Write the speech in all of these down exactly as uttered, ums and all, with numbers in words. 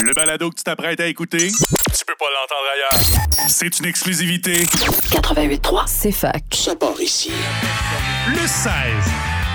Le balado que tu t'apprêtes à écouter, tu peux pas l'entendre ailleurs. C'est une exclusivité. quatre-vingt-huit trois, C'est fac. ça part ici. Le seize.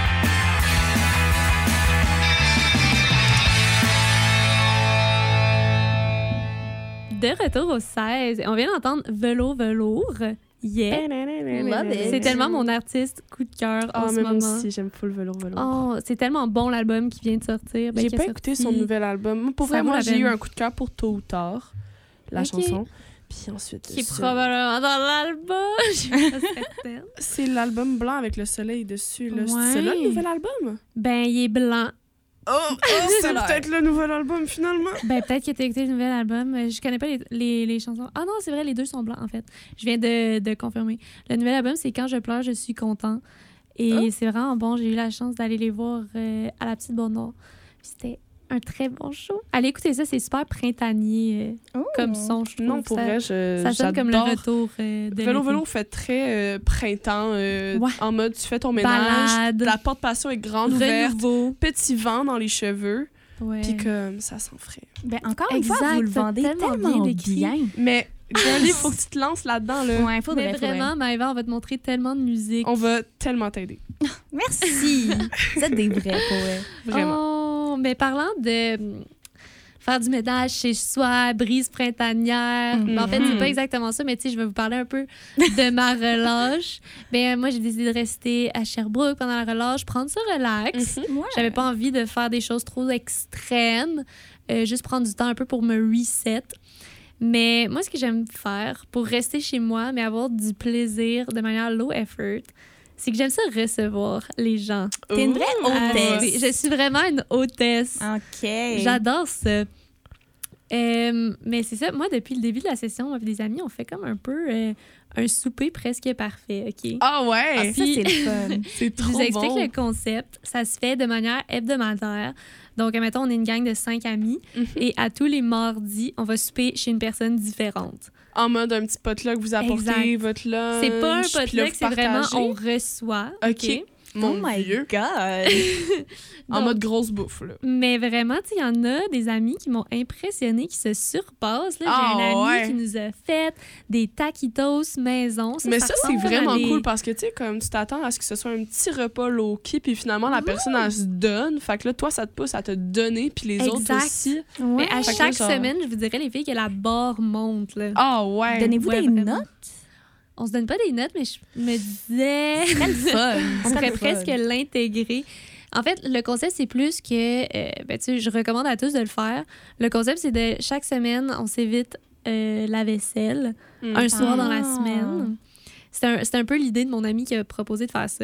De retour au seize, on vient d'entendre Velo Velours. Yeah. Love it. C'est tellement mon artiste coup de cœur en Ah, ce mais moi moment. aussi, j'aime full velours velours. Oh, c'est tellement bon l'album qui vient de sortir. Ben, J'ai qui a pas sorti. écouté son nouvel album. Moi, Pour Ça vrai, vaut moi, la j'ai peine. eu un coup de cœur pour Tôt ou Tard, la Ok. chanson. Puis ensuite, Qui est c'est- probablement dans l'album. Je suis pas certaine. c'est l'album blanc avec le soleil dessus. Là. Ouais. C'est là le nouvel album? Ben, il est blanc. Oh, c'est peut-être le nouvel album finalement. Ben, peut-être que tu as écouté le nouvel album. Euh, Je connais pas les, les, les chansons. Ah non, c'est vrai, les deux sont blancs, en fait. Je viens de, de confirmer. Le nouvel album, c'est Quand je pleure, je suis content. Et Oh. c'est vraiment bon. J'ai eu la chance d'aller les voir euh, à la Petite Bourne-Noire. Puis c'était un très bon show. Allez écouter ça, c'est super printanier euh, comme son, je trouve. Non, pour ça, vrai, je ça sonne comme le j'adore. retour euh, de Vélo l'été. Vélo fait très euh, printemps, euh, Ouais. en mode tu fais ton ménage, Balade. la porte patio est grande ouverte, Renouveau. petit vent dans les cheveux, Ouais. puis comme ça sent frais. Ben, encore une Exact, fois, vous le t'as vendez tellement tellement, bien décrit. bien. Mais Girlie, faut que tu te lances là-dedans là. Ouais, faudrait, Mais faudrait. vraiment, Maëva, on va te montrer tellement de musique. On va tellement t'aider, Merci. Vous êtes des vrais, pour vrai. vraiment. Oh, mais parlant de hum, faire du ménage chez soi, brise printanière. Mhm. Ben, en fait, c'est pas exactement ça, mais tu sais, je vais vous parler un peu de ma relâche. Ben, moi, j'ai décidé de rester à Sherbrooke pendant la relâche, prendre ça relax. Mhm. Ouais. J'avais pas envie de faire des choses trop extrêmes, euh, juste prendre du temps un peu pour me reset. Mais moi, ce que j'aime faire pour rester chez moi, mais avoir du plaisir de manière low effort, c'est que j'aime ça recevoir les gens. T'es une vraie Ouh. hôtesse. Je suis vraiment une hôtesse. OK. J'adore ça. Euh, mais c'est ça, moi, depuis le début de la session, avec des amis, on fait comme un peu euh, un souper presque parfait, OK? Ah ouais, Ah, ça, Puis- c'est le fun. c'est Je vous trop explique bon. le concept. Ça se fait de manière hebdomadaire. Donc, admettons, on est une gang de cinq amis Mhm. et à tous les mardis, on va souper chez une personne différente. En mode un petit potluck, vous apportez Exact. votre lunch. C'est pas un puis là, potluck, vous c'est vraiment partagez. on reçoit. OK. OK? Mon Oh my Dieu. God. En Donc, mode grosse bouffe, là. Mais vraiment, tu sais, il y en a des amis qui m'ont impressionné, qui se surpassent. Là, Ah, j'ai un ami ouais. qui nous a fait des taquitos maison. Mais ça, c'est ressemble vraiment à des- cool parce que, tu sais, comme tu t'attends à ce que ce soit un petit repas low-key, puis finalement, la personne, elle se donne. Fait que là, toi, ça te pousse à te donner, puis les autres Exact. aussi. Mais à Fait que chaque là, genre- semaine, je vous dirais, les filles, que la barre monte. Là. Ah ouais. Donnez-vous Ouais, des vraiment. notes? On se donne pas des notes, mais je me disais... C'est le fun. On C'est pourrait le fun. presque l'intégrer. En fait, le concept, c'est plus que... euh, ben, tu sais, je recommande à tous de le faire. Le concept, c'est de chaque semaine, on s'évite euh, la vaisselle Mm. un soir dans la Ah. semaine. C'est un, c'est un peu l'idée de mon ami qui a proposé de faire ça.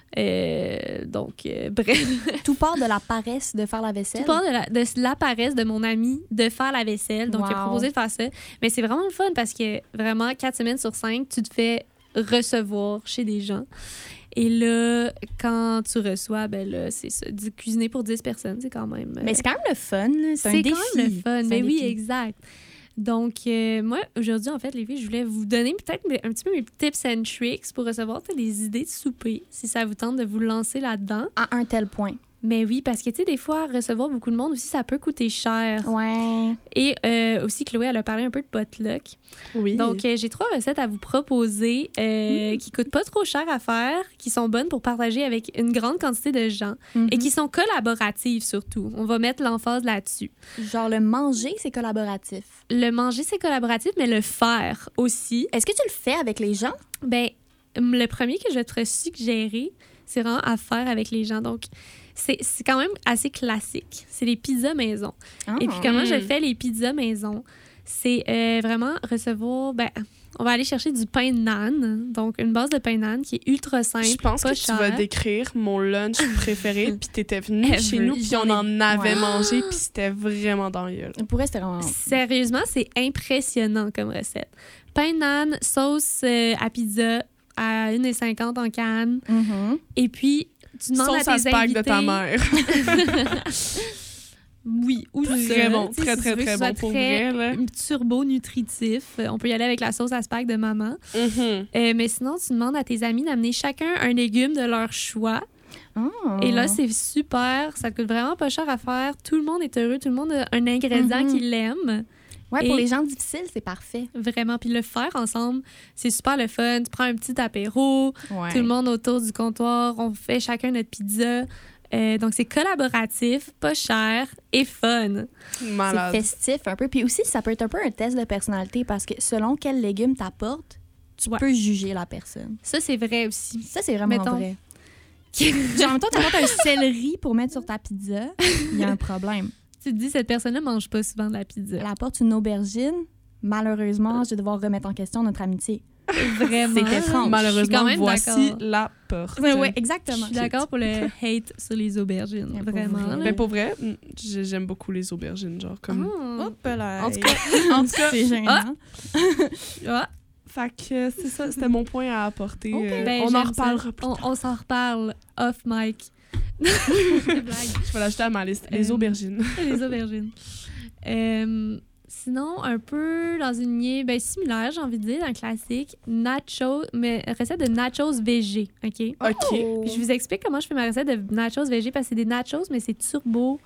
Euh, donc, euh, bref. Tout part de la paresse de faire la vaisselle. Tout part de la, de la paresse de mon ami de faire la vaisselle. Donc, il a Wow. proposé de faire ça. Mais c'est vraiment le fun parce que vraiment, quatre semaines sur cinq, tu te fais recevoir chez des gens. Et là, quand tu reçois, ben là, c'est ça. du- Cuisiner pour dix personnes, c'est quand même... euh, Mais c'est quand même le fun. là. C'est un c'est défi. quand même le fun. C'est Mais un oui, défi. exact. Donc, euh, moi, aujourd'hui, en fait, les filles, je voulais vous donner peut-être mes- un petit peu mes tips and tricks pour recevoir tu sais, des idées de souper, si ça vous tente de vous lancer là-dedans. À un tel point. Mais oui, parce que, tu sais, des fois, recevoir beaucoup de monde aussi, ça peut coûter cher. Ouais. Et euh, aussi, Chloé, elle a parlé un peu de potluck. Oui. Donc, euh, j'ai trois recettes à vous proposer euh, qui coûtent pas trop cher à faire, qui sont bonnes pour partager avec une grande quantité de gens et qui sont collaboratives surtout. On va mettre l'emphase là-dessus. Genre, le manger, c'est collaboratif. Le manger, c'est collaboratif, mais le faire aussi. Est-ce que tu le fais avec les gens? Ben, le premier que je vais te suggérer, c'est vraiment à faire avec les gens. Donc, c'est c'est quand même assez classique. C'est les pizzas maison. Et puis, comment je fais les pizzas maison? C'est euh, vraiment recevoir... Ben, on va aller chercher du pain naan, donc une base de pain naan qui est ultra simple, Je pense pas que tu cher. vas décrire mon lunch préféré, puis t'étais venu Ever. chez nous, puis J'en on ai- en avait Ouais. mangé, puis c'était vraiment dans la gueule. Pour elle, c'était vraiment... Sérieusement, c'est impressionnant comme recette. Pain naan, sauce euh, à pizza à un euro cinquante en canne. Mhm. Et puis, tu demandes Sauce à à tes spag invités... de ta mère. Oui, ou Très ça, bon, tu sais, très, si très, tu veux que très ce soit bon pour très vrai, là. turbo-nutritif. Euh, On peut y aller avec la sauce à spag de maman. Mhm. Euh, mais sinon, tu demandes à tes amis d'amener chacun un légume de leur choix. Oh. Et là, c'est super. Ça coûte vraiment pas cher à faire. Tout le monde est heureux. Tout le monde a un ingrédient Mm-hmm. qu'il aime. Ouais, pour Et- les gens difficiles, c'est parfait. Vraiment. Puis le faire ensemble, c'est super le fun. Tu prends un petit apéro. Ouais. Tout le monde autour du comptoir. On fait chacun notre pizza. Euh, donc, c'est collaboratif, pas cher et fun. C'est Malade. festif un peu. Puis aussi, ça peut être un peu un test de personnalité parce que selon quel légume t'apportes, tu Ouais. peux juger la personne. Ça, c'est vrai aussi. Ça, c'est vraiment Mettons. vrai. Genre, mettons, t'apportes un céleri pour mettre sur ta pizza, il y a un problème. Tu te dis, cette personne-là mange pas souvent de la pizza. Elle apporte une aubergine, malheureusement, je vais devoir remettre en question notre amitié. Vraiment. C'était étrange. Je suis quand Malheureusement, même voici d'accord. la porte. Oui, oui, Je exactement. suis d'accord pour le hate sur les aubergines. Mais pour Vraiment. vrai. là. Mais pour vrai, mm, j'ai- j'aime beaucoup les aubergines, genre comme... Ah. Hop là. En tout cas, en tout cas, c'est gênant. Ah. fait que c'est ça, c'était mon point à apporter. Ok. Euh, Ben, on en j'aime reparlera ça. plus On, tard. on s'en reparle off mic. C'est blague. Je vais l'ajouter à ma liste. Les Euh, aubergines. Les aubergines. Euh, sinon, un peu dans une lignée ben, similaire, j'ai envie de dire, un classique, nacho, mais recette de nachos végé, OK? OK. Puis je vous explique comment je fais ma recette de nachos végé parce que c'est des nachos, mais c'est turbo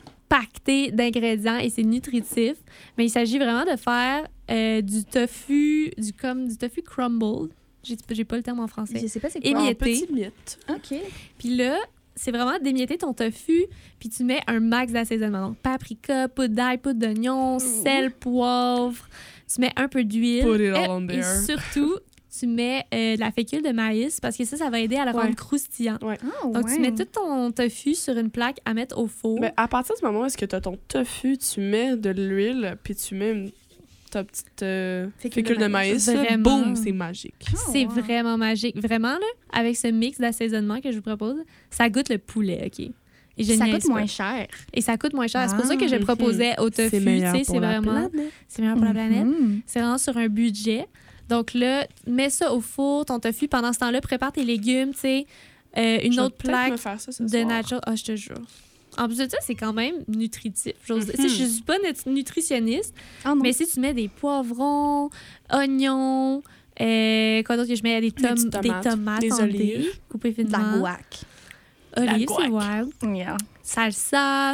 pacté d'ingrédients et c'est nutritif. Mais il s'agit vraiment de faire euh, du tofu, du comme du tofu crumbled. J'ai, j'ai pas le terme en français. Je sais pas c'est Et quoi. mi- En émietté. petits miettes. OK. Puis là, c'est vraiment d'émietter ton tofu, puis tu mets un max d'assaisonnement. Donc, paprika, poudre d'ail, poudre d'oignon, sel, poivre. Tu mets un peu d'huile. Put it all et, on et there. surtout, tu mets euh, de la fécule de maïs parce que ça, ça va aider à le Ouais. rendre croustillant. Ah, Donc, ouais. tu mets tout ton tofu sur une plaque à mettre au four. Ben, à partir du moment où est-ce que tu as ton tofu, tu mets de l'huile, puis tu mets une- ta petite euh, Fécule fécule de de maïs, là, Vraiment. boum, c'est magique. Ah, c'est ouais. vraiment magique. Vraiment, là, avec ce mix d'assaisonnement que je vous propose, ça goûte le poulet, OK? Et je Ça niaise coûte pas. moins cher. Et ça coûte moins cher. c'est pour ça Ah, que je mhm. proposais au tofu. Tu sais, c'est vraiment... C'est meilleur pour la planète. Mhm. C'est vraiment sur un budget. Donc là, mets ça au four, ton tofu. Pendant ce temps-là, prépare tes légumes, tu sais. Euh, une Je vais autre peut-être plaque me faire ça ce de soir. nachos. Ah, je te jure. En plus de ça, c'est quand même nutritif. J'ose dire. Mhm. Tu sais, je suis pas nut- nutritionniste, Ah non. mais si tu mets des poivrons, oignons, euh, quoi d'autre que je mets? Des, tom- petites des tomates, tomates des en olives. dés, coupées de la finement. guac. Olives, La c'est guac. ouais. Yeah. Salsa,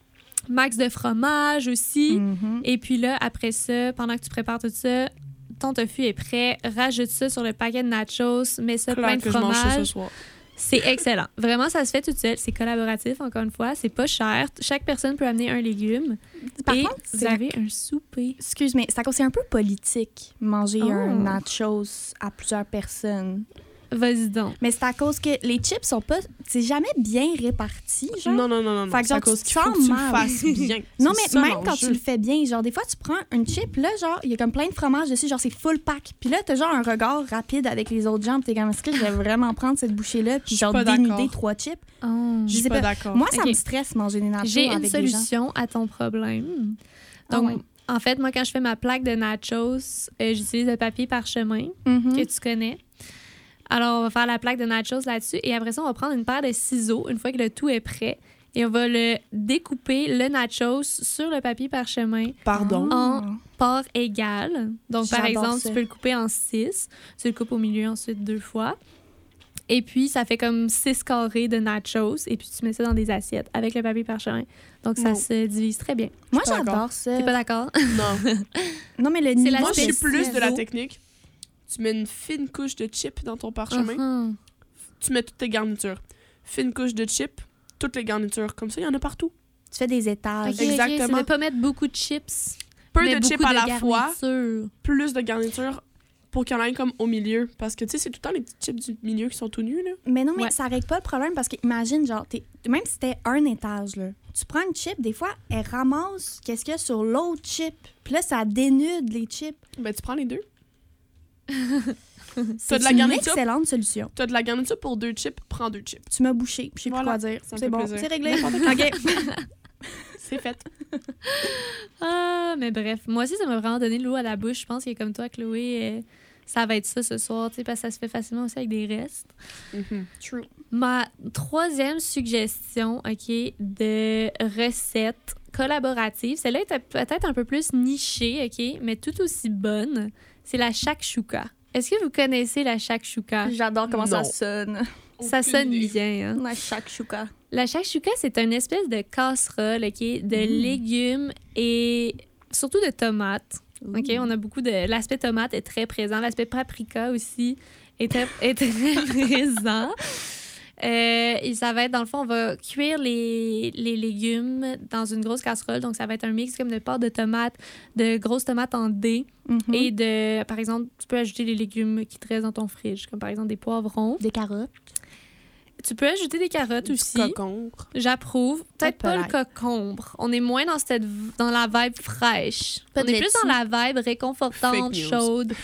max de fromage aussi. Mhm. Et puis là, après ça, pendant que tu prépares tout ça, ton tofu est prêt. Rajoute ça sur le paquet de nachos, mets ça Clair plein de que je mange ça ce fromage. soir. C'est excellent. Vraiment, ça se fait tout seul. C'est collaboratif, encore une fois. C'est pas cher. Chaque personne peut amener un légume. Par et contre, vous c'est avez un souper. Excuse, mais c'est à cause- c'est un peu politique, manger Oh. un nachos à plusieurs personnes. Vas-y donc. Mais c'est à cause que les chips sont pas... C'est jamais bien réparti, genre. Non, non, non, non. non. Fait que C'est à genre, tu cause te qu'il faut sens que tu le mal. fasses bien. Non, C'est mais ça, même quand tu l'enjeu. le fais bien, genre, des fois, tu prends une chip, là, genre, il y a comme plein de fromage dessus, genre, c'est full pack. Puis là, t'as genre un regard rapide avec les autres gens, puis t'es comme, est-ce que je vais vraiment prendre cette bouchée-là, Je puis suis genre, pas dénuder d'accord. trois chips? Oh. Je Je suis sais pas pas. d'accord. Moi, ça Ok. me stresse, manger des nachos J'ai une avec des gens. solution à ton problème. Ah Donc, ouais. en fait, moi, quand je fais ma plaque de nachos, euh, j'utilise le papier parchemin Mhm. que tu connais. Alors, on va faire la plaque de nachos là-dessus. Et après ça, on va prendre une paire de ciseaux une fois que le tout est prêt. Et on va le découper, le nachos, sur le papier parchemin Pardon. Ah. en parts égales. Donc, par J'adore exemple, ça. tu peux le couper en six. Tu le coupes au milieu ensuite deux fois. Et puis, ça fait comme six carrés de nachos. Et puis, tu mets ça dans des assiettes avec le papier parchemin. Donc, ça Non. se divise très bien. Moi, Je suis pas j'adore ça. T'es pas d'accord? Non. Non, mais le C'est niveau la Moi, je suis de plus de la ciseaux- technique. Tu mets une fine couche de chips dans ton parchemin. Uh-huh. Tu mets toutes tes garnitures. Fine couche de chips, toutes les garnitures. Comme ça, il y en a partout. Tu fais des étages. Ok, ok, Exactement. c'est de pas mettre beaucoup de chips. Peu mais de chips beaucoup à de la fois, garniture. plus de garnitures pour qu'il y en ait comme au milieu. Parce que, tu sais, c'est tout le temps les petits chips du milieu qui sont tout nus, là. Mais non, mais Ouais. ça règle pas le problème parce que imagine, genre, t'es- même si c'était un étage, là, tu prends une chip, des fois, elle ramasse qu'est-ce qu'il y a sur l'autre chip. Puis là, ça dénude les chips. Ben, tu prends les deux. C'est de la une garniture? excellente solution. T'as de la garniture pour deux chips, prends deux chips. Tu m'as bouché, je sais Voilà, plus quoi dire. ça me C'est fait bon, plaisir. c'est réglé. N'importe OK. C'est fait. Ah, mais bref. Moi aussi, ça m'a vraiment donné l'eau à la bouche. Je pense que comme toi, Chloé, euh, ça va être ça ce soir, tu sais, parce que ça se fait facilement aussi avec des restes. True. Ma troisième suggestion, OK, de recette collaborative, celle-là est peut-être un peu plus nichée, OK, mais tout aussi bonne, c'est la shakshuka. Est-ce que vous connaissez la shakshuka? J'adore comment Non. ça sonne. Ça Aucune sonne idée. bien. Hein? La shakshuka. La shakshuka, c'est une espèce de casserole, OK, de Mm. légumes et surtout de tomates. OK, on a beaucoup de... L'aspect tomate est très présent. L'aspect paprika aussi est très, est très présent. Euh, et ça va être, dans le fond, on va cuire les, les légumes dans une grosse casserole. Donc, ça va être un mix comme de pâte de tomates, de grosses tomates en dés. Mhm. Et de, par exemple, tu peux ajouter les légumes qui te restent dans ton frige, comme par exemple des poivrons. Des carottes. Tu peux ajouter des carottes Du aussi. cocombre. J'approuve. Peut-être pas le Peut-être. cocombre. On est moins dans, cette, dans la vibe fraîche. Pas on de est plus laitue. dans la vibe réconfortante, Fake news. chaude.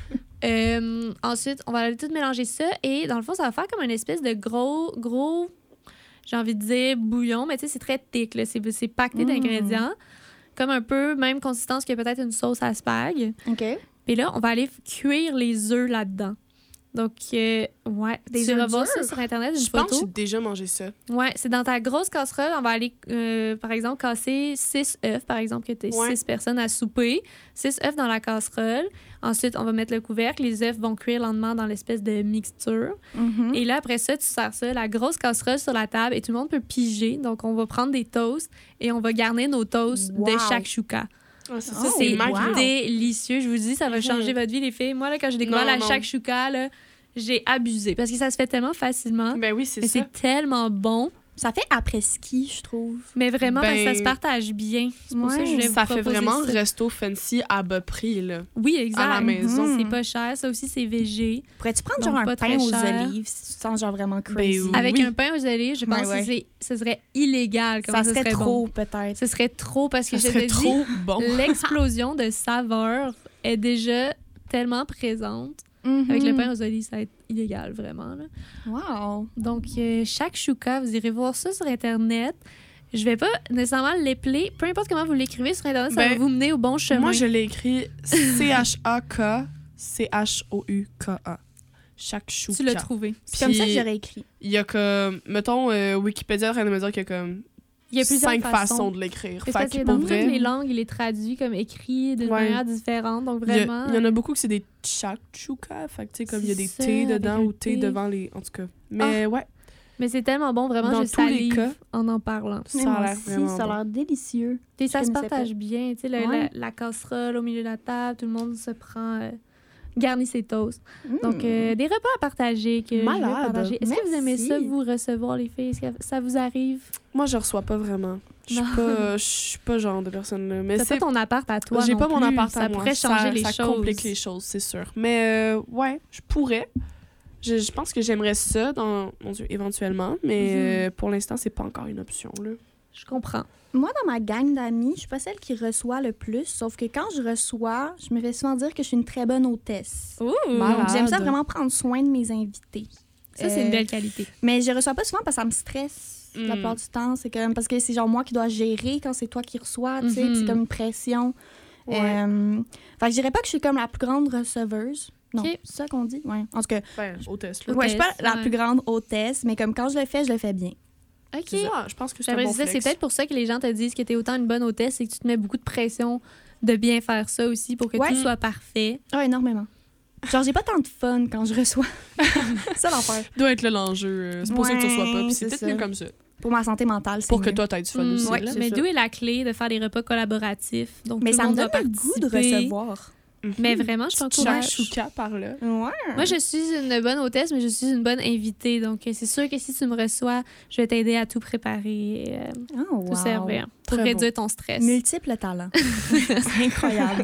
Euh, ensuite, on va aller tout mélanger ça. Et dans le fond, ça va faire comme une espèce de gros, gros, j'ai envie de dire bouillon, mais tu sais, c'est très thick. Là. C'est, c'est pacté Mm. d'ingrédients. Comme un peu même consistance que peut-être une sauce à spag. OK. Puis là, on va aller cuire les œufs là-dedans. Donc, euh, ouais, Des tu œufs vas voir ça durs? sur Internet, une Je pense que photo. j'ai déjà mangé ça. Ouais, c'est dans ta grosse casserole. On va aller, euh, par exemple, casser six œufs, par exemple, que tu es Ouais. six personnes à souper. Six œufs dans la casserole. Ensuite, on va mettre le couvercle. Les œufs vont cuire lentement dans l'espèce de mixture. Mhm. Et là, après ça, tu sers ça, la grosse casserole sur la table et tout le monde peut piger. Donc, on va prendre des toasts et on va garnir nos toasts Wow. de shakshuka. Ah, c'est Oh, ça, C'est c'est magique. wow. délicieux. Je vous dis, ça va Mhm. changer votre vie, les filles. Moi, là, quand j'ai découvert Non, la non. shakshuka, là, j'ai abusé parce que ça se fait tellement facilement. Ben oui, c'est Mais ça. c'est tellement bon. Ça fait après-ski, je trouve. Mais vraiment, parce que ça Ben, se partage bien. C'est pour ça que je ouais. voulais vous Ça fait proposer vraiment ça. resto fancy à bas prix, là. Oui, exact. à la maison. Mhm. C'est pas cher. Ça aussi, c'est végé. Pourrais-tu prendre Donc, genre pas un très pain aux cher. olives sans genre vraiment crazy? Ben oui. Avec un pain aux olives, je pense Ouais, ouais. que c'est- ce serait illégal. Comme Ça ce serait serait trop, bon. peut-être. Ce serait trop parce que Ça je te serait dis, trop bon. l'explosion de saveur est déjà tellement présente. Avec le pain aux olives, ça va être illégal, vraiment. Là. Wow. Donc, euh, chaque chouka, vous irez voir ça sur Internet. Je vais pas nécessairement l'épeler. Peu importe comment vous l'écrivez sur Internet, ça Ben, va vous mener au bon chemin. Moi, je l'ai écrit C H A K C H O U K A. Chaque chou. Tu l'as trouvé. C'est comme ça que j'aurais écrit. Il y a comme, mettons, euh, Wikipédia est en train de me dire qu'il y a comme Il y a plusieurs cinq façons. façons de l'écrire. C'est Fait parce que que pour dans vrai, toutes les langues, il est traduit comme écrit d'une Ouais. manière différente. Donc, il y, a- vraiment. il y en a beaucoup que c'est des shakshuka. Fait que, tu sais, comme il y a des C'est T ça, dedans avec ou un T T. devant les. En tout cas. Mais ouais, Mais c'est tellement bon, vraiment, Dans je tous les salive cas. en en parlant. ça Mais a moi l'air aussi, vraiment ça a bon. l'air délicieux. Puis ça Je se connaissais partage pas. bien. Tu sais, le- Ouais. la, la casserole au milieu de la table, tout le monde se prend. euh, garnit ses toasts. Donc, euh, des repas à partager que je vais Malade. partager. Est-ce que vous aimez Merci. ça, vous recevoir les filles? Est-ce que ça vous arrive? Moi, je reçois pas vraiment. Je suis Non. pas, je suis pas le genre de personne là. Mais T'as c'est pas ton appart à toi. J'ai non pas mon plus. appart à Ça moi. pourrait changer ça, les ça choses. complique les choses, c'est sûr. Mais euh, ouais, je pourrais. Je, je pense que j'aimerais ça, dans, mon Dieu, éventuellement. Mais Mhm. euh, pour l'instant, c'est pas encore une option. Là. Je comprends. Moi, dans ma gang d'amis, je suis pas celle qui reçoit le plus, sauf que quand je reçois, je me fais souvent dire que je suis une très bonne hôtesse. Ouh! Malade. Donc, j'aime ça vraiment prendre soin de mes invités. Ça, c'est une Euh, belle qualité. Mais je reçois pas souvent parce que ça me stresse la Mm. plupart du temps. C'est comme parce que c'est genre moi qui dois gérer quand c'est toi qui reçois, tu sais, Mhm. puis c'est comme une pression. Ouais. Euh, fait que je dirais pas que je suis comme la plus grande receveuse. Non, Ok. c'est ça qu'on dit? Ouais. En tout cas, Ben, hôtesse, là. ouais, je suis pas Hôtesse, la ouais. plus grande hôtesse, mais comme quand je le fais, je le fais bien. OK. C'est ça, je pense que c'est un J'aimerais bon dire, c'est flex. peut-être pour ça que les gens te disent que tu es autant une bonne hôtesse, c'est que tu te mets beaucoup de pression de bien faire ça aussi pour que Ouais. tout soit parfait. Ah, énormément. Genre, j'ai pas tant de fun quand je reçois. c'est ça l'enfer. doit être là l'enjeu. euh, C'est pour ça que tu reçois pas. Puis Ouais, c'est c'est peut-être ça. mieux comme ça. Pour ma santé mentale, c'est Pour que mieux. toi, t'aies du fun Mm, aussi. ouais, là. c'est Mais ça. d'où est la clé de faire des repas collaboratifs? Donc, Mais tout ça le me monde donne va le goût de participer. recevoir. Mais vraiment, je t'encourage. Shakshuka par là. Ouais. Moi, je suis une bonne hôtesse, mais je suis une bonne invitée. Donc, euh, c'est sûr que si tu me reçois, je vais t'aider à tout préparer, et, euh, Oh, wow. tout servir pour Très réduire ton stress. Multiples talents. c'est incroyable.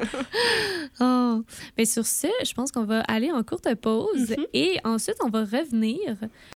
Oh. Mais sur ce, je pense qu'on va aller en courte pause Mhm. et ensuite, on va revenir